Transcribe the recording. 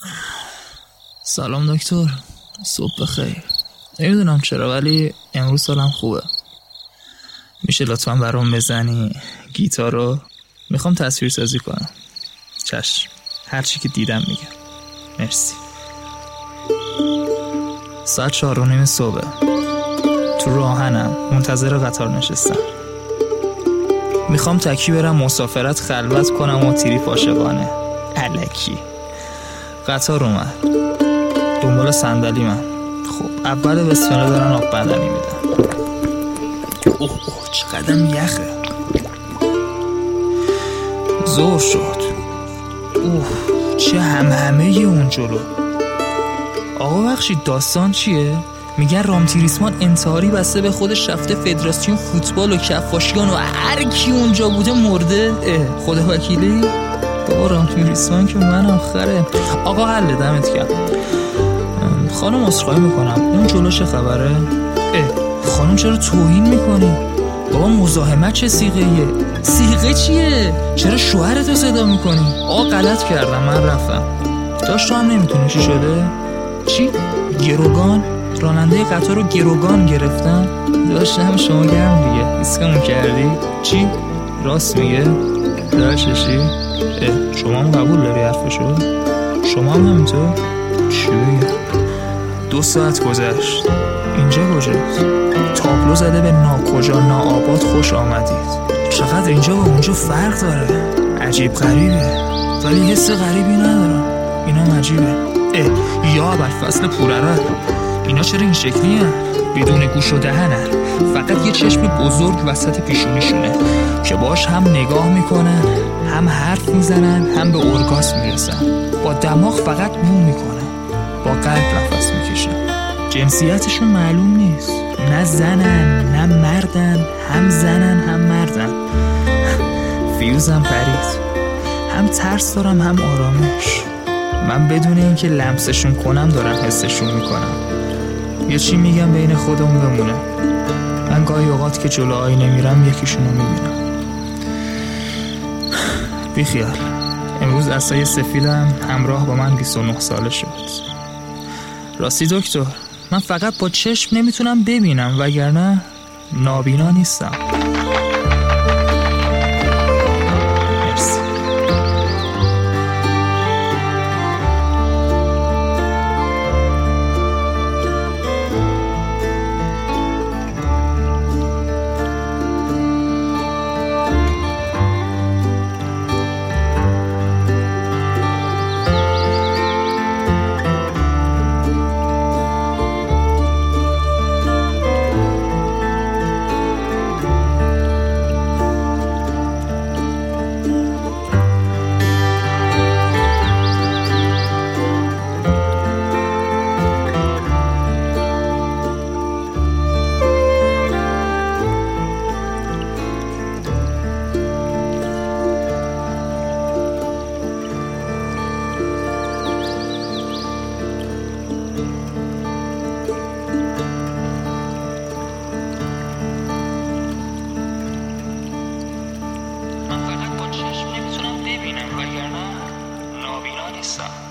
سلام دکتر، صبح بخیر. نمیدونم چرا ولی امروز حالم خوبه. میشه لطفاً برام بزنی گیتارو؟ میخوام تصویر سازی کنم. چشم، هرچی که دیدم میگم. مرسی. ساعت 4:30 صبح تو راهنم منتظر قطار نشستم. میخوام تکی برم مسافرت خلوت کنم و تریپ عاشقانه الکی. قطار اومد، دنبال صندلی من. خب اول بسمله دارن آب بدنی میدن. اوه چقدر یخه. ظهر شد. اوه چه همه اون جلو. آقا بخشید داستان چیه؟ میگن رامتیریسمان انتحاری بسته به خودش رفته فدراسیون فوتبال و کفاشیان و هر کی اونجا بوده مرده. خدا وکیلی؟ بابا رامتیریسمان که منم خره. آقا حل دمت گرم. خانم عذرخواهی میکنم، اون جلو چه خبره؟ خانم چرا توهین میکنی؟ بابا مزاحمت چه صیغه‌ایه؟ صیغه چیه؟ چرا شوهرتو صدا میکنی؟ آقا غلط کردم، من رفتم. داشت تو هم نمیتونی چی شده؟ چی؟ گروگان؟ راننده قطار رو گروگان گرفتن؟ داشتم شما گرم دیگه ایسکمون کردی؟ چی؟ راست میگه؟ داشتشی؟ شما هم قبول داری حرفشو؟ شما هم همینطور؟ چی بگم؟ 2 ساعت گذشت. اینجا کجاست؟ تابلو زده به ناکجا ناآباد خوش آمدید. چقدر اینجا با اونجا فرق داره. عجیب غریبه، ولی حس غریبی ندارم. اینا عجیبه. یا ابوالفضل پوررد، اینا چرا این شکلیه؟ بدون گوش و دهنن، فقط یه چشم بزرگ وسط پیشونیشونه که باش هم نگاه میکنن، هم حرف میزنن، هم به ارگاسم میرسن. با دماغ فقط بو میکنن، با قلب نفس میکشن. جنسیتشون معلوم نیست، نه زنن نه مردن، هم زنن هم مردن. فیوزم پرید، هم ترس دارم هم آرامش. من بدون اینکه لمسشون کنم دارم حسشون میکنم. یه چی میگم بین خودمون بمونه. من گاهی اوقات که جلو آینه میرم یکیشونو میبینم. بیخیال، امروز عصای سفیدم همراه با من 29 ساله شد. راستی دکتر، من فقط با چشم نمیتونم ببینم، وگرنه نابینا نیستم. من فقط با چشم نمیتونم ببینم، وگرنه نابینا نیستم.